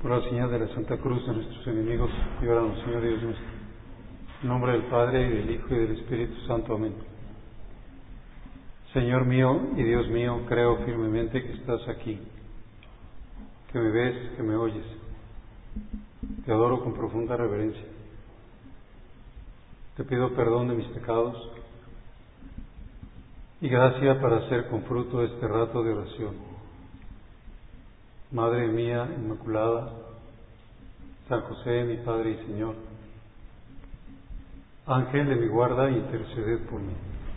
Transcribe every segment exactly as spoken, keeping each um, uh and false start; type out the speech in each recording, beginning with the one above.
Por la señal de la Santa Cruz de nuestros enemigos, líbranos, Señor Dios nuestro. En nombre del Padre, y del Hijo, y del Espíritu Santo. Amén. Señor mío y Dios mío, creo firmemente que estás aquí, que me ves, que me oyes. Te adoro con profunda reverencia. Te pido perdón de mis pecados y gracia para hacer con fruto este rato de oración. Madre mía Inmaculada, San José, mi Padre y Señor, Ángel de mi guarda, interceded por mí.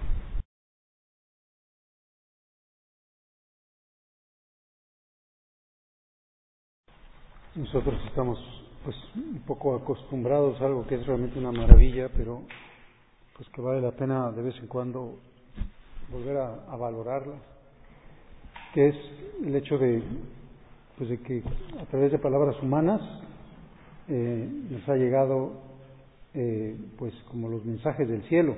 Nosotros estamos pues un poco acostumbrados a algo que es realmente una maravilla, pero pues que vale la pena de vez en cuando volver a, a valorarla, que es el hecho de pues de que a través de palabras humanas eh, nos ha llegado eh, pues como los mensajes del cielo.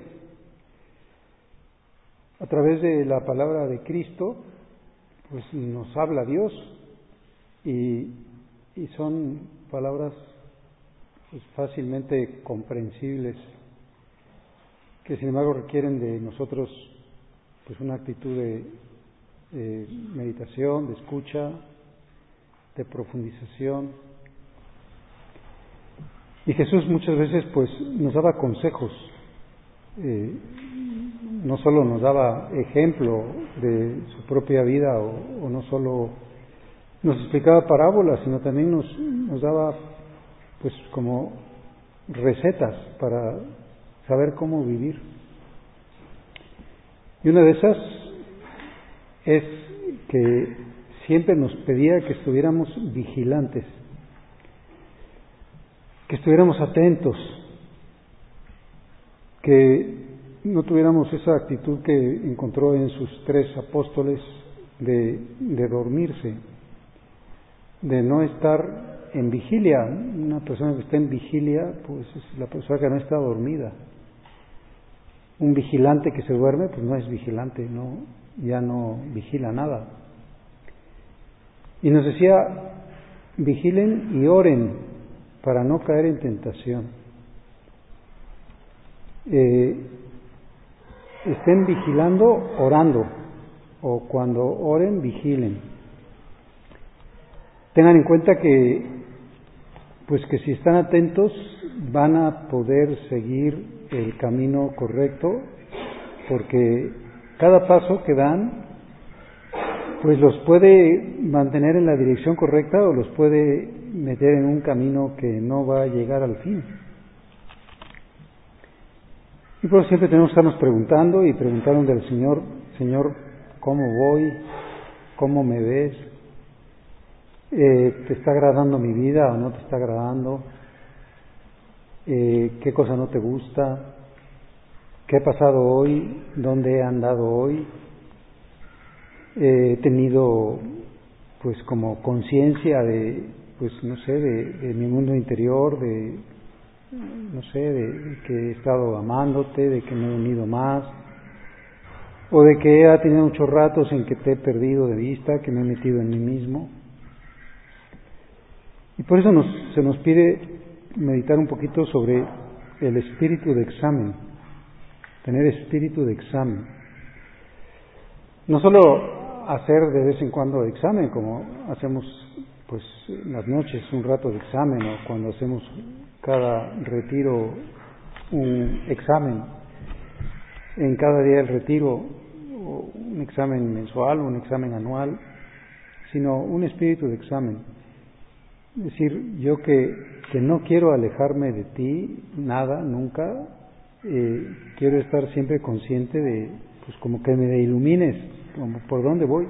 A través de la palabra de Cristo pues nos habla Dios y, y son palabras pues fácilmente comprensibles, que sin embargo requieren de nosotros pues una actitud de, de meditación, de escucha, de profundización. Y Jesús muchas veces pues nos daba consejos, eh, no solo nos daba ejemplo de su propia vida o, o no solo nos explicaba parábolas, sino también nos, nos daba pues como recetas para saber cómo vivir. Y una de esas es que siempre nos pedía que estuviéramos vigilantes, que estuviéramos atentos, que no tuviéramos esa actitud que encontró en sus tres apóstoles de, de dormirse, de no estar en vigilia. Una persona que está en vigilia, pues es la persona que no está dormida. Un vigilante que se duerme, pues no es vigilante, no, ya no vigila nada. Y nos decía, vigilen y oren para no caer en tentación. Eh, estén vigilando, orando, o cuando oren, vigilen. Tengan en cuenta que, pues que si están atentos, van a poder seguir el camino correcto, porque cada paso que dan pues los puede mantener en la dirección correcta o los puede meter en un camino que no va a llegar al fin. Y por eso siempre tenemos que estarnos preguntando y preguntarnos del Señor, Señor, ¿cómo voy? ¿Cómo me ves? Eh, ¿te está agradando mi vida o no te está agradando? Eh, ¿qué cosa no te gusta? ¿Qué ha pasado hoy? ¿Dónde he andado hoy? He tenido pues como conciencia de pues no sé de, de mi mundo interior, de no sé de, de que he estado amándote, de que me he unido más, o de que he tenido muchos ratos en que te he perdido de vista, que me he metido en mí mismo. Y por eso nos, se nos pide meditar un poquito sobre el espíritu de examen, tener espíritu de examen. No solo hacer de vez en cuando examen, como hacemos pues en las noches un rato de examen, o cuando hacemos cada retiro un examen, en cada día del retiro un examen mensual, un examen anual, sino un espíritu de examen. Es decir, yo que, que no quiero alejarme de ti, nada, nunca, eh, quiero estar siempre consciente de, pues como que me ilumines, como por dónde voy.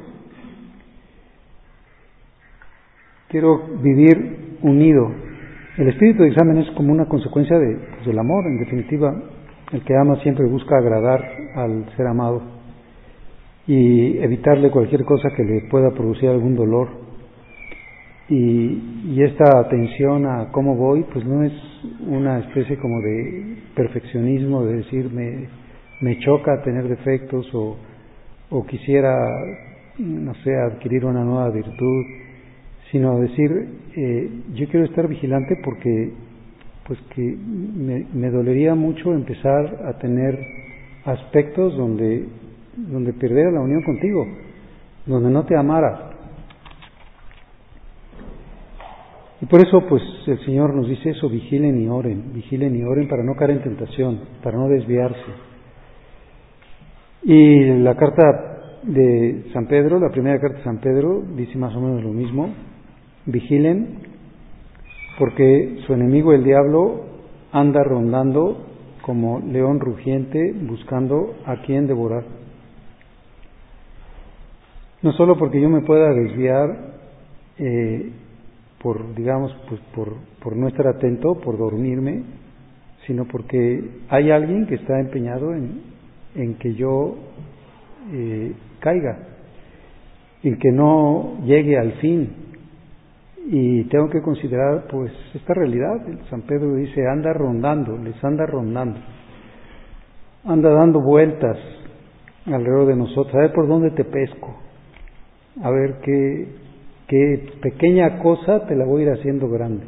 Quiero vivir unido. El espíritu de examen es como una consecuencia de, pues, del amor, en definitiva. El que ama siempre busca agradar al ser amado y evitarle cualquier cosa que le pueda producir algún dolor. Y, y esta atención a cómo voy, pues no es una especie como de perfeccionismo, de decir me, me choca tener defectos o, o quisiera, no sé, adquirir una nueva virtud, sino decir, eh, yo quiero estar vigilante porque pues que me, me dolería mucho empezar a tener aspectos donde, donde perdiera la unión contigo, donde no te amara. Y por eso pues el Señor nos dice eso, vigilen y oren, vigilen y oren para no caer en tentación, para no desviarse. Y la carta de San Pedro, la primera carta de San Pedro, dice más o menos lo mismo, vigilen porque su enemigo el diablo anda rondando como león rugiente buscando a quien devorar. No solo porque yo me pueda desviar eh, por, digamos, pues por, por no estar atento, por dormirme, sino porque hay alguien que está empeñado en, en que yo eh, caiga, en que no llegue al fin. Y tengo que considerar pues esta realidad. San Pedro dice, anda rondando, les anda rondando, anda dando vueltas alrededor de nosotros, a ver por dónde te pesco, a ver qué, qué pequeña cosa te la voy a ir haciendo grande.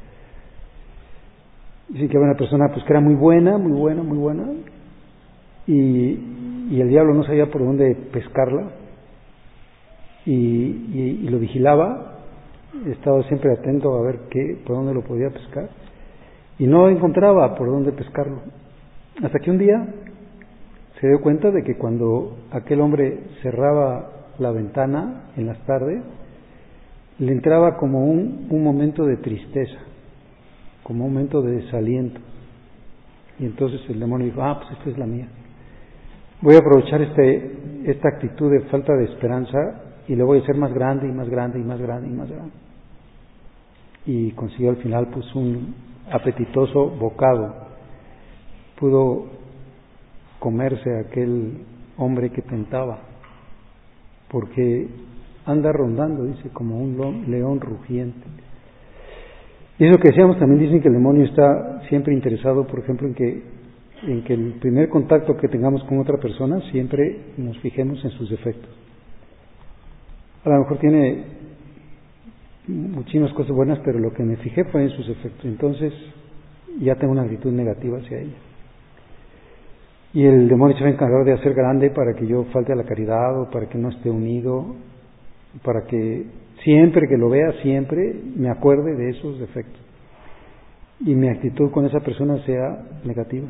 Dicen que había una persona pues que era muy buena, muy buena, muy buena, y, y el diablo no sabía por dónde pescarla, y, y, y lo vigilaba. Estaba siempre atento a ver qué, por dónde lo podía pescar, y no encontraba por dónde pescarlo, hasta que un día se dio cuenta de que cuando aquel hombre cerraba la ventana en las tardes, le entraba como un, un momento de tristeza, como un momento de desaliento, y entonces el demonio dijo, ah, pues esta es la mía, voy a aprovechar este, esta actitud de falta de esperanza y le voy a hacer más grande y más grande y más grande y más grande. Y consiguió al final pues un apetitoso bocado, pudo comerse a aquel hombre que tentaba, porque anda rondando, dice, como un león rugiente. Y eso que decíamos, también dicen que el demonio está siempre interesado, por ejemplo, en que, en que el primer contacto que tengamos con otra persona siempre nos fijemos en sus defectos. A lo mejor tiene muchísimas cosas buenas, pero lo que me fijé fue en sus efectos, entonces ya tengo una actitud negativa hacia ella. Y el demonio se va a encargar de hacer grande para que yo falte a la caridad, o para que no esté unido, para que siempre que lo vea, siempre me acuerde de esos defectos y mi actitud con esa persona sea negativa.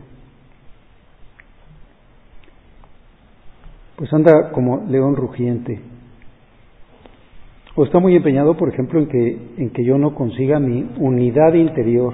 Pues anda como león rugiente. O está muy empeñado, por ejemplo, en que, en que yo no consiga mi unidad interior,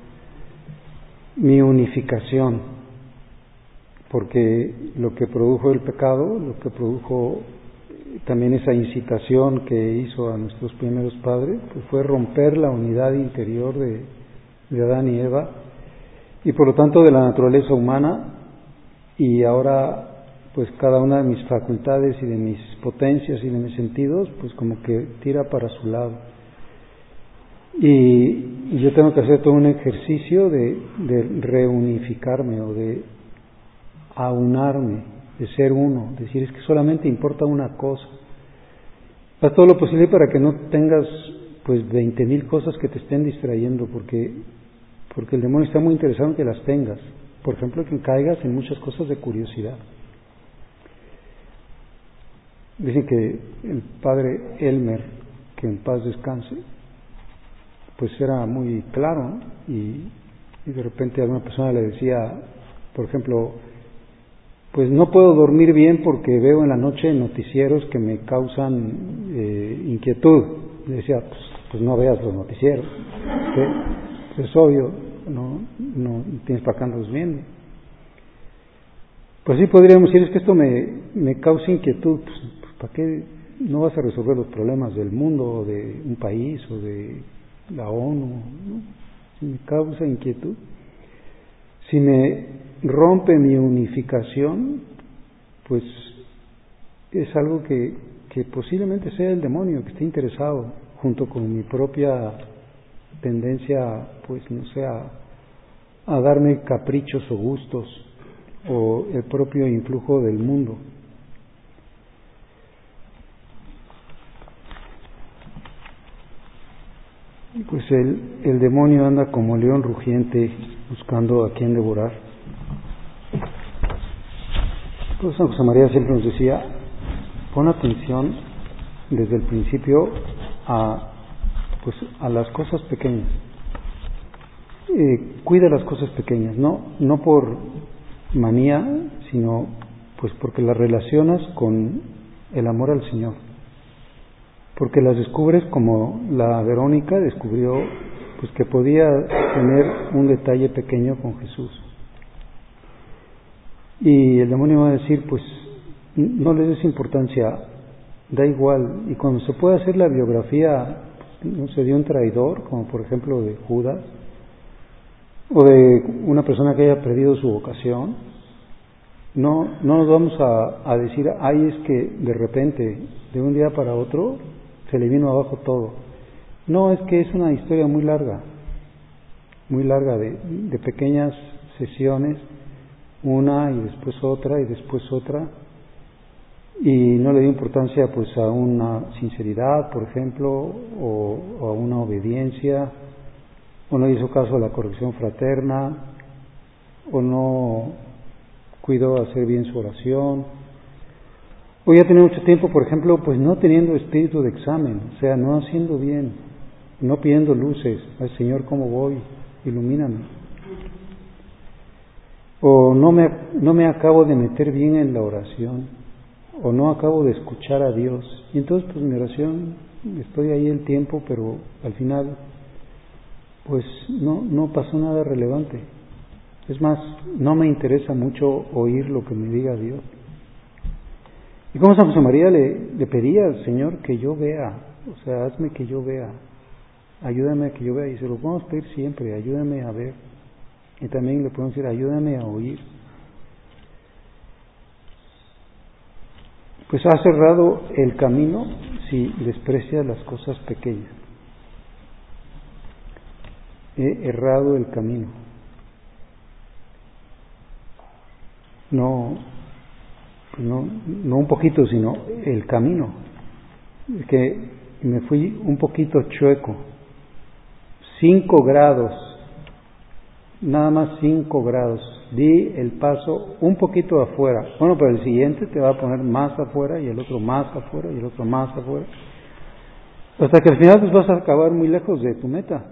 mi unificación, porque lo que produjo el pecado, lo que produjo también esa incitación que hizo a nuestros primeros padres, pues fue romper la unidad interior de, de Adán y Eva, y por lo tanto de la naturaleza humana, y ahora pues cada una de mis facultades y de mis potencias y de mis sentidos, pues como que tira para su lado. Y, y yo tengo que hacer todo un ejercicio de, de reunificarme o de aunarme, de ser uno, decir es que solamente importa una cosa. Haz todo lo posible para que no tengas pues veinte mil cosas que te estén distrayendo, porque, porque el demonio está muy interesado en que las tengas. Por ejemplo, que caigas en muchas cosas de curiosidad. Dicen que el padre Elmer, que en paz descanse, pues era muy claro, ¿no? y, y de repente alguna persona le decía, por ejemplo, pues no puedo dormir bien porque veo en la noche noticieros que me causan eh, inquietud. Le decía, pues, pues no veas los noticieros, pues es obvio, no, no tienes para qué andas viendo. Pues sí podríamos decir, es que esto me, me causa inquietud, pues, pues ¿para qué no vas a resolver los problemas del mundo o de un país o de la ONU? ¿No? Si me causa inquietud, si me rompe mi unificación, pues es algo que, que posiblemente sea el demonio que esté interesado, junto con mi propia tendencia, pues no sé, a, a darme caprichos o gustos, o el propio influjo del mundo. pues el, el demonio anda como león rugiente buscando a quien devorar. Pues San José María siempre nos decía, pon atención desde el principio a, pues, a las cosas pequeñas. Eh, cuida las cosas pequeñas, no, no por manía, sino pues porque las relacionas con el amor al Señor. Porque las descubres como la Verónica descubrió pues que podía tener un detalle pequeño con Jesús. Y el demonio va a decir, pues no le des importancia, da igual. Y cuando se puede hacer la biografía, no sé, de un traidor, como por ejemplo de Judas, o de una persona que haya perdido su vocación, no, no nos vamos a, a decir, ay, es que de repente, de un día para otro, se le vino abajo todo. No, es que es una historia muy larga, muy larga de, de pequeñas sesiones, una y después otra y después otra, y no le dio importancia pues a una sinceridad, por ejemplo, o, o a una obediencia, o no hizo caso a la corrección fraterna, o no cuidó hacer bien su oración, o ya tenía mucho tiempo, por ejemplo, pues no teniendo espíritu de examen, o sea, no haciendo bien, no pidiendo luces, al Señor, ¿cómo voy? Ilumíname. O no me, no me acabo de meter bien en la oración, o no acabo de escuchar a Dios, y entonces pues mi oración, estoy ahí el tiempo, pero al final pues no, no pasó nada relevante. Es más, no me interesa mucho oír lo que me diga Dios. Y como San José María le, le pedía al Señor que yo vea, o sea, hazme que yo vea, ayúdame a que yo vea, y se lo podemos pedir siempre, ayúdame a ver. Y también le podemos decir, ayúdame a oír. Pues has cerrado el camino si desprecias las cosas pequeñas. He errado el camino. No, no, no un poquito, sino el camino. Es que me fui un poquito chueco. Cinco grados, nada más cinco grados. Di el paso un poquito afuera. Bueno, pero el siguiente te va a poner más afuera y el otro más afuera y el otro más afuera. Hasta que al final pues vas a acabar muy lejos de tu meta.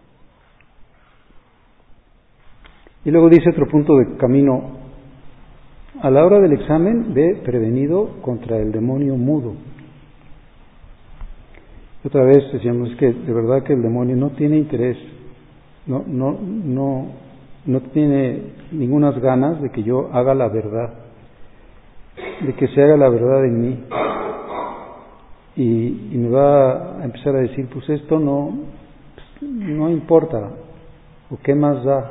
Y luego dice otro punto de camino, a la hora del examen, ve prevenido contra el demonio mudo. Otra vez decíamos que de verdad que el demonio no tiene interés, no, no, no, no tiene ningunas ganas de que yo haga la verdad, de que se haga la verdad en mí. Y, y me va a empezar a decir, pues esto no, no importa, o qué más da.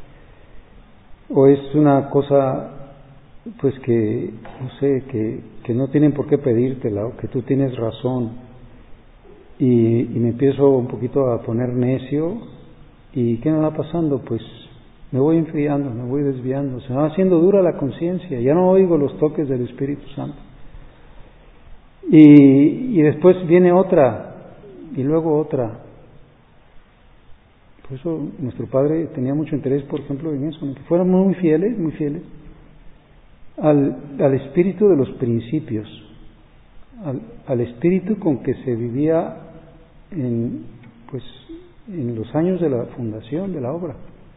O es una cosa pues que no sé, que, que no tienen por qué pedírtela, o que tú tienes razón, y, y me empiezo un poquito a poner necio. ¿Y qué me va pasando? Pues me voy enfriando, me voy desviando, se me va haciendo dura la conciencia, ya no oigo los toques del Espíritu Santo, y, y después viene otra y luego otra. Por eso nuestro padre tenía mucho interés, por ejemplo, en eso, en que fuéramos muy fieles, muy fieles al, al espíritu de los principios, al, al espíritu con que se vivía en, pues, en los años de la fundación de la obra.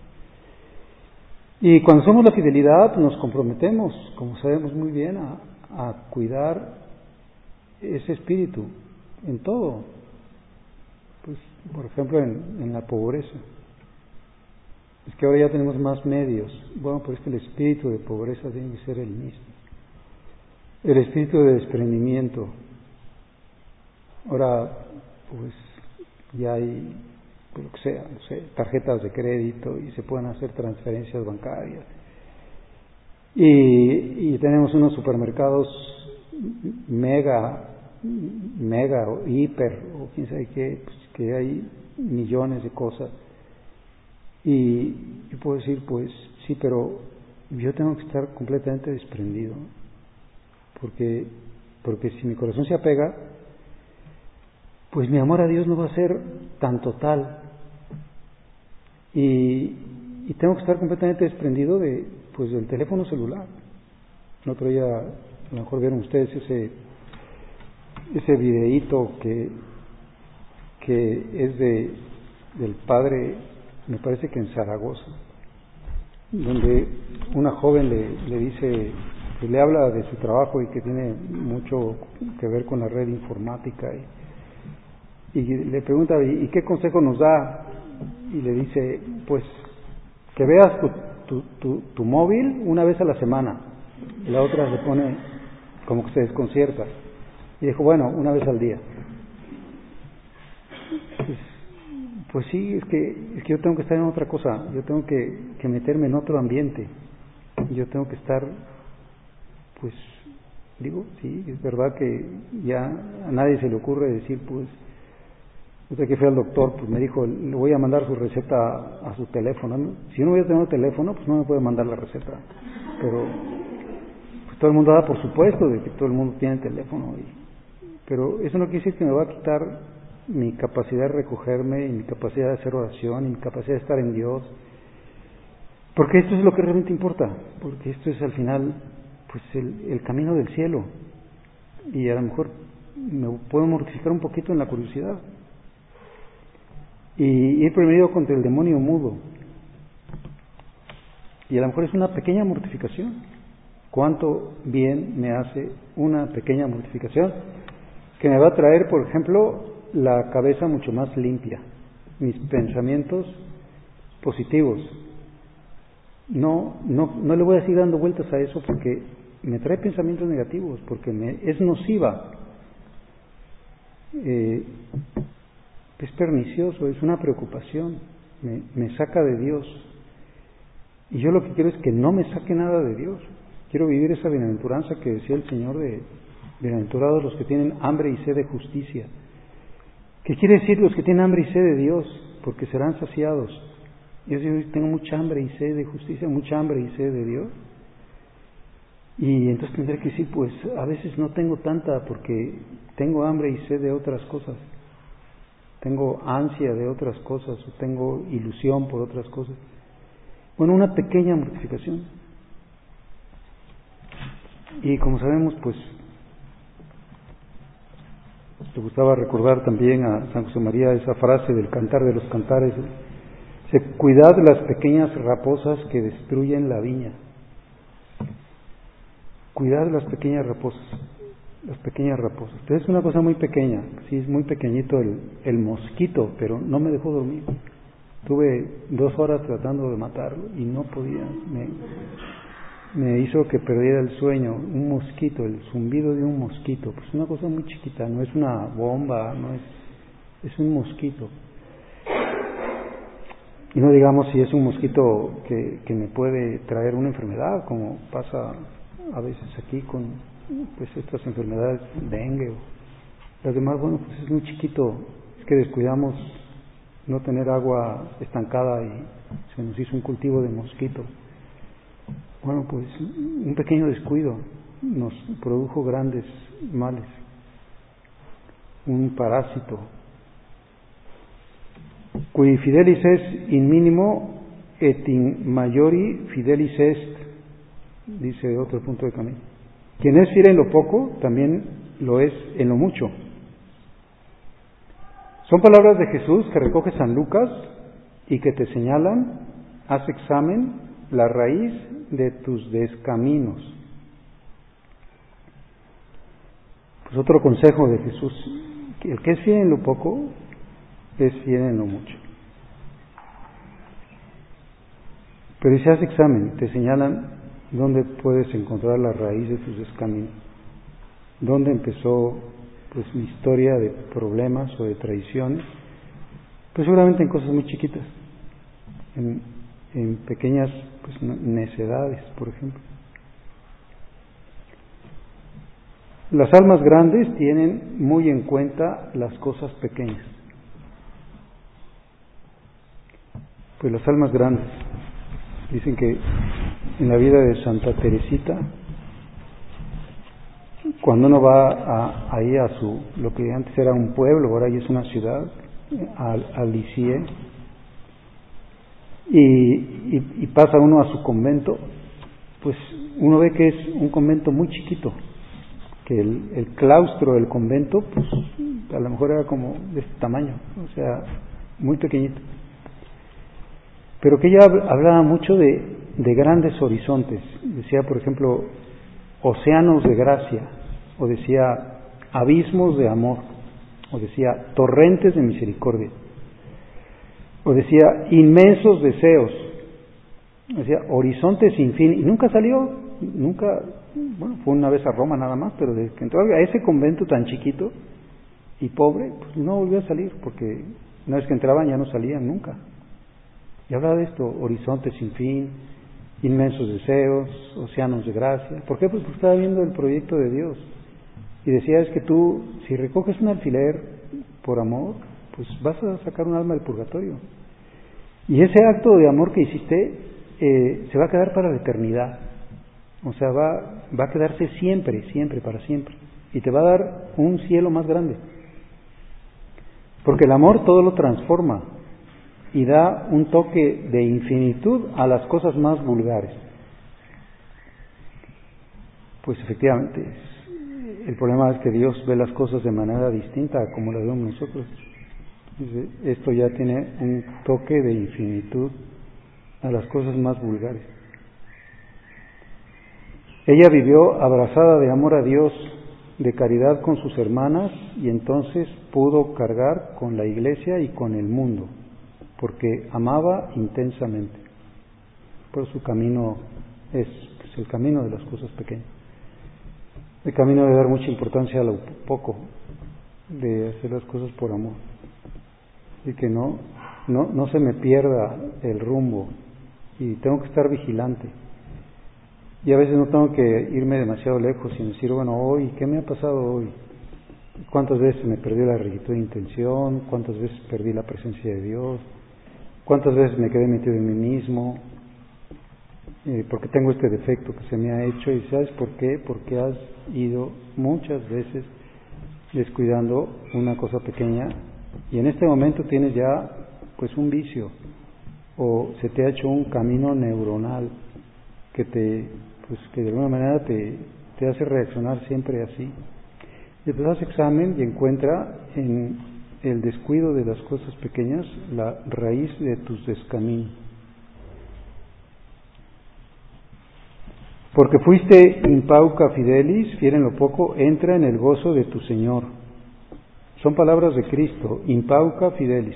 Y cuando hacemos la fidelidad nos comprometemos, como sabemos muy bien, a, a cuidar ese espíritu en todo. Pues, por ejemplo, en, en la pobreza. Es que ahora ya tenemos más medios. Bueno, pues es que el espíritu de pobreza tiene que ser el mismo. El espíritu de desprendimiento. Ahora, pues ya hay, pues, lo que sea, no sé, tarjetas de crédito y se pueden hacer transferencias bancarias. Y, y tenemos unos supermercados mega, mega o hiper o quién sabe qué, pues, que hay millones de cosas. Y yo puedo decir, pues sí, pero yo tengo que estar completamente desprendido, porque porque si mi corazón se apega, pues mi amor a Dios no va a ser tan total. Y, y tengo que estar completamente desprendido de, pues, del teléfono celular. El otro día, a lo mejor vieron ustedes ese, ese videíto que, que es de, del padre, me parece que en Zaragoza, donde una joven le, le dice, que le habla de su trabajo y que tiene mucho que ver con la red informática, y, y le pregunta, ¿y qué consejo nos da? Y le dice, pues que veas tu, tu, tu, tu móvil una vez a la semana. Y la otra le pone como que se desconcierta y dijo, bueno, una vez al día. Pues, pues sí, es que, es que yo tengo que estar en otra cosa, yo tengo que, que meterme en otro ambiente, yo tengo que estar, pues, digo, sí, es verdad que ya a nadie se le ocurre decir, pues, usted que fue al doctor, pues me dijo, le voy a mandar su receta a, a su teléfono, ¿no? Si yo no voy a tener teléfono, pues no me puede mandar la receta, pero pues todo el mundo da por supuesto de que todo el mundo tiene teléfono, y, pero eso no quiere decir que me va a quitar mi capacidad de recogerme, y mi capacidad de hacer oración, y mi capacidad de estar en Dios, porque esto es lo que realmente importa, porque esto es al final, pues el, el camino del cielo, y a lo mejor me puedo mortificar un poquito en la curiosidad, y ir primero contra el demonio mudo, y a lo mejor es una pequeña mortificación. ¿Cuánto bien me hace una pequeña mortificación que me va a traer, por ejemplo, la cabeza mucho más limpia, mis pensamientos positivos? No, no, no le voy a seguir dando vueltas a eso porque me trae pensamientos negativos, porque me, es nociva, eh, es pernicioso, es una preocupación, me, me saca de Dios. Y yo lo que quiero es que no me saque nada de Dios. Quiero vivir esa bienaventuranza que decía el Señor de bienaventurados los que tienen hambre y sed de justicia. ¿Qué quiere decir los que tienen hambre y sed de Dios? Porque serán saciados. Yo tengo mucha hambre y sed de justicia, mucha hambre y sed de Dios. Y entonces tendré que decir, pues a veces no tengo tanta porque tengo hambre y sed de otras cosas. Tengo ansia de otras cosas, o tengo ilusión por otras cosas. Bueno, una pequeña mortificación. Y como sabemos, pues, te gustaba recordar también a San José María esa frase del Cantar de los Cantares: dice, cuidad las pequeñas raposas que destruyen la viña. Cuidad las pequeñas raposas, las pequeñas raposas. Entonces es una cosa muy pequeña, sí, es muy pequeñito el, el mosquito, pero no me dejó dormir. Tuve dos horas tratando de matarlo y no podía, me, me hizo que perdiera el sueño. Un mosquito, el zumbido de un mosquito, pues una cosa muy chiquita, no es una bomba, no es, es un mosquito. Y no digamos si es un mosquito que, que me puede traer una enfermedad, como pasa a veces aquí con pues estas enfermedades, dengue o las demás. Bueno, pues es muy chiquito, es que descuidamos no tener agua estancada y se nos hizo un cultivo de mosquito. Bueno, pues un pequeño descuido nos produjo grandes males, un parásito. Qui fidelis est in minimo et in maiori fidelis est, dice otro punto de camino. Quien es fiel en lo poco, también lo es en lo mucho. Son palabras de Jesús que recoge San Lucas y que te señalan, haz examen, la raíz de tus descaminos. Pues otro consejo de Jesús, el que es fiel en lo poco, es fiel en lo mucho. Pero si haces examen, te señalan dónde puedes encontrar la raíz de tus descaminos, dónde empezó pues mi historia de problemas o de traiciones, pues seguramente en cosas muy chiquitas, en, en pequeñas pues necedades, por ejemplo. Las almas grandes tienen muy en cuenta las cosas pequeñas. Pues las almas grandes, dicen que en la vida de Santa Teresita, cuando uno va a, ahí a su, lo que antes era un pueblo, ahora ya es una ciudad, al, al Lisieux, y, y, y pasa uno a su convento, pues uno ve que es un convento muy chiquito, que el, el claustro del convento, pues a lo mejor era como de este tamaño, o sea, muy pequeñito. Pero que ella hablaba mucho de, de grandes horizontes, decía, por ejemplo, océanos de gracia, o decía abismos de amor, o decía torrentes de misericordia, o decía inmensos deseos, decía horizontes sin fin, y nunca salió, nunca, bueno, fue una vez a Roma nada más, pero desde que entró a ese convento tan chiquito y pobre, pues no volvió a salir, porque una vez que entraban ya no salían nunca. Y hablaba de esto, horizontes sin fin, inmensos deseos, océanos de gracia. ¿Por qué? Pues porque estaba viendo el proyecto de Dios. Y decía, es que tú, si recoges un alfiler por amor, pues vas a sacar un alma del purgatorio. Y ese acto de amor que hiciste eh, se va a quedar para la eternidad. O sea, va, va a quedarse siempre, siempre, para siempre. Y te va a dar un cielo más grande. Porque el amor todo lo transforma y da un toque de infinitud a las cosas más vulgares. Pues efectivamente, el problema es que Dios ve las cosas de manera distinta a como las vemos nosotros. Esto ya tiene un toque de infinitud a las cosas más vulgares. Ella vivió abrazada de amor a Dios, de caridad con sus hermanas, y entonces pudo cargar con la iglesia y con el mundo, porque amaba intensamente. Por su camino es pues, el camino de las cosas pequeñas, el camino de dar mucha importancia a lo poco, de hacer las cosas por amor, y que no, no, no se me pierda el rumbo, y tengo que estar vigilante. Y a veces no tengo que irme demasiado lejos y decir, bueno, hoy, ¿qué me ha pasado hoy? ¿Cuántas veces me perdí la rectitud de intención? ¿Cuántas veces perdí la presencia de Dios? ¿Cuántas veces me quedé metido en mí mismo? Eh, porque tengo este defecto que se me ha hecho. ¿Y sabes por qué? Porque has ido muchas veces descuidando una cosa pequeña, y en este momento tienes ya pues un vicio, o se te ha hecho un camino neuronal que te pues que de alguna manera te, te hace reaccionar siempre así. Y te das examen y encuentra en el descuido de las cosas pequeñas la raíz de tus descaminos. Porque fuiste impauca fidelis, fiel en lo poco, entra en el gozo de tu Señor. Son palabras de Cristo, impauca fidelis.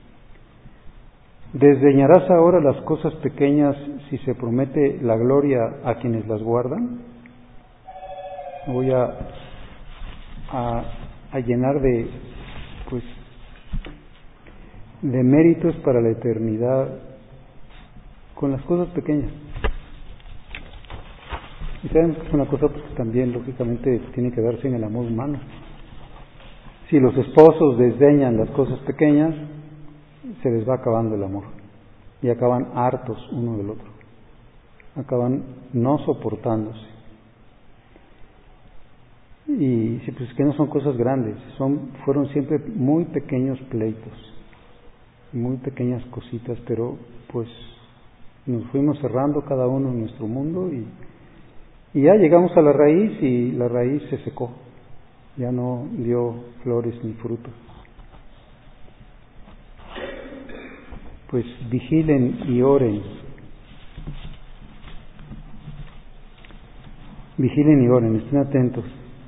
¿Desdeñarás ahora las cosas pequeñas si se promete la gloria a quienes las guardan? Voy a, a, a llenar de, pues, de méritos para la eternidad con las cosas pequeñas. Y sabemos que es una cosa pues, que también lógicamente tiene que darse en el amor humano. Si los esposos desdeñan las cosas pequeñas, se les va acabando el amor y acaban hartos uno del otro, acaban no soportándose. Y sí, pues que no son cosas grandes, son fueron siempre muy pequeños pleitos, muy pequeñas cositas, pero pues nos fuimos cerrando cada uno en nuestro mundo y, y ya llegamos a la raíz y la raíz se secó, ya no dio flores ni frutos. Pues vigilen y oren. Vigilen y oren, estén atentos.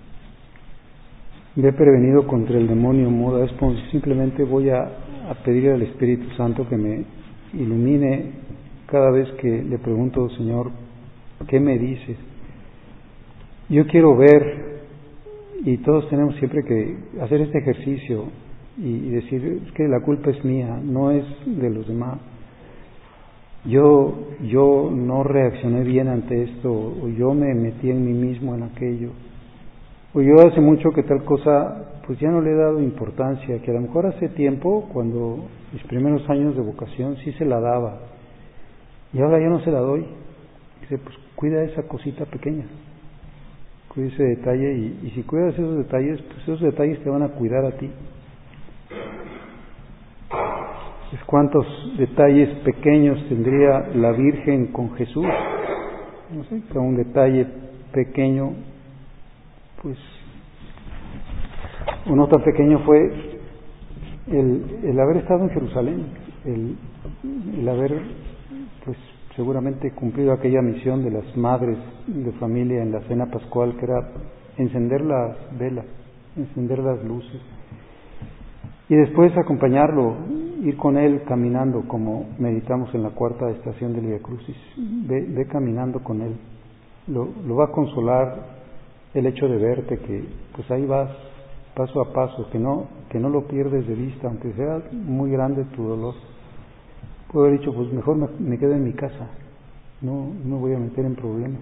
Ve prevenido contra el demonio muda. Es como si simplemente voy a, a pedir al Espíritu Santo que me ilumine cada vez que le pregunto, Señor, ¿qué me dices? Yo quiero ver, y todos tenemos siempre que hacer este ejercicio y decir, es que la culpa es mía, no es de los demás. Yo, yo no reaccioné bien ante esto, o yo me metí en mí mismo en aquello, o yo hace mucho que tal cosa, pues ya no le he dado importancia, que a lo mejor hace tiempo, cuando mis primeros años de vocación sí se la daba, y ahora ya no se la doy. Dice, pues cuida esa cosita pequeña, cuide ese detalle y, y si cuidas esos detalles, pues esos detalles te van a cuidar a ti. Pues cuántos detalles pequeños tendría la Virgen con Jesús. No sé, que un detalle pequeño, pues, o no tan pequeño fue el, el haber estado en Jerusalén, el, el haber, pues, seguramente cumplido aquella misión de las madres de familia en la cena pascual, que era encender las velas, encender las luces, y después acompañarlo, ir con él caminando, como meditamos en la cuarta estación del Vía Crucis. Ve, ve caminando con él, lo, lo va a consolar el hecho de verte, que pues ahí vas paso a paso, que no, que no lo pierdes de vista, aunque sea muy grande tu dolor. Puedo haber dicho, pues mejor me, me quedo en mi casa, no, no voy a meter en problemas.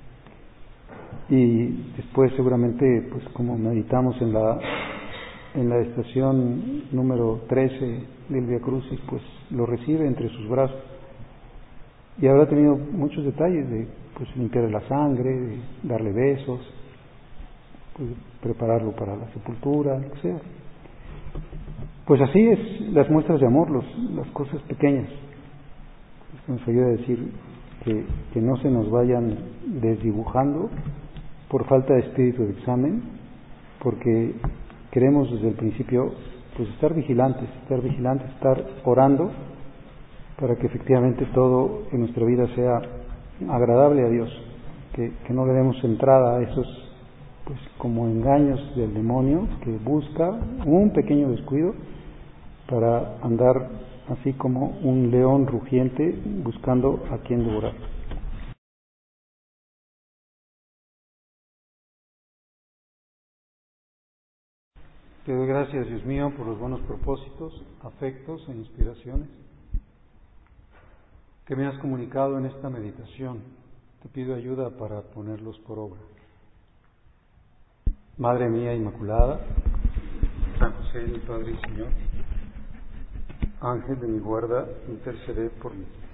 Y después seguramente, pues como meditamos en la en la estación número trece del Vía Crucis, pues lo recibe entre sus brazos. Y habrá tenido muchos detalles de pues limpiar la sangre, de darle besos, pues, prepararlo para la sepultura, lo que sea. Pues así es las muestras de amor, los, las cosas pequeñas. Esto nos ayuda a decir que, que no se nos vayan desdibujando por falta de espíritu de examen, porque queremos desde el principio pues estar vigilantes, estar vigilantes, estar orando para que efectivamente todo en nuestra vida sea agradable a Dios, que, que no le demos entrada a esos pues como engaños del demonio que busca un pequeño descuido para andar así como un león rugiente buscando a quien devorar. Te doy gracias, Dios mío, por los buenos propósitos, afectos e inspiraciones que me has comunicado en esta meditación. Te pido ayuda para ponerlos por obra. Madre mía Inmaculada, San José, mi Padre y Señor, Ángel de mi guarda, intercede por mí.